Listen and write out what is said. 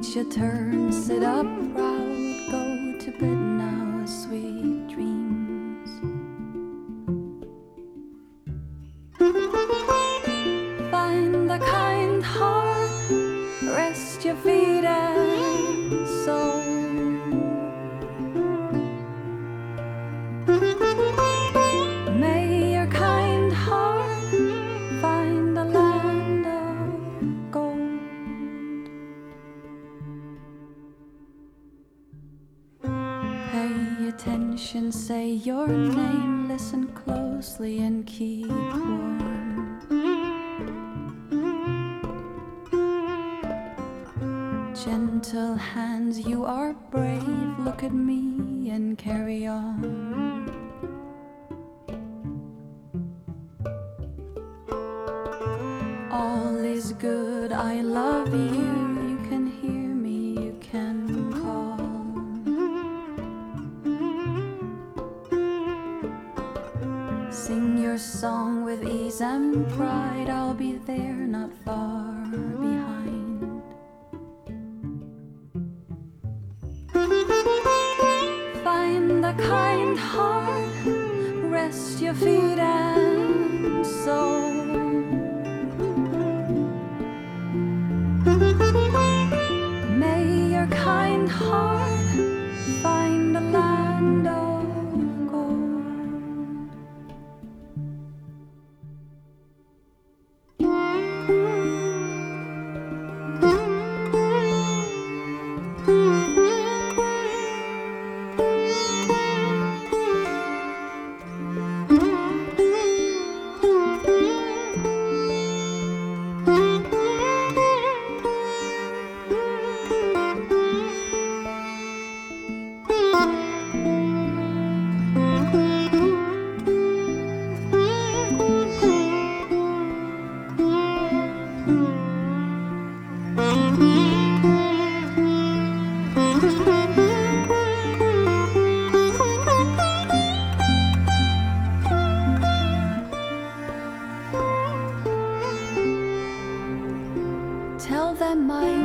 it's your turn, sit up proud, go to bed now, sweet dreams. Find the kind heart, rest your feet and soul. May your kind heart find the land of gold. Pay attention, say your name, listen closely and keep warm. Gentle hands, you are brave, look at me and carry on. All is good, I love you, you can hear me, you can call. Sing your song with ease and pride, I'll be there not far behind. Find the kind heart, rest your feet and soul. May your kind heart find a land of gold. Tell them my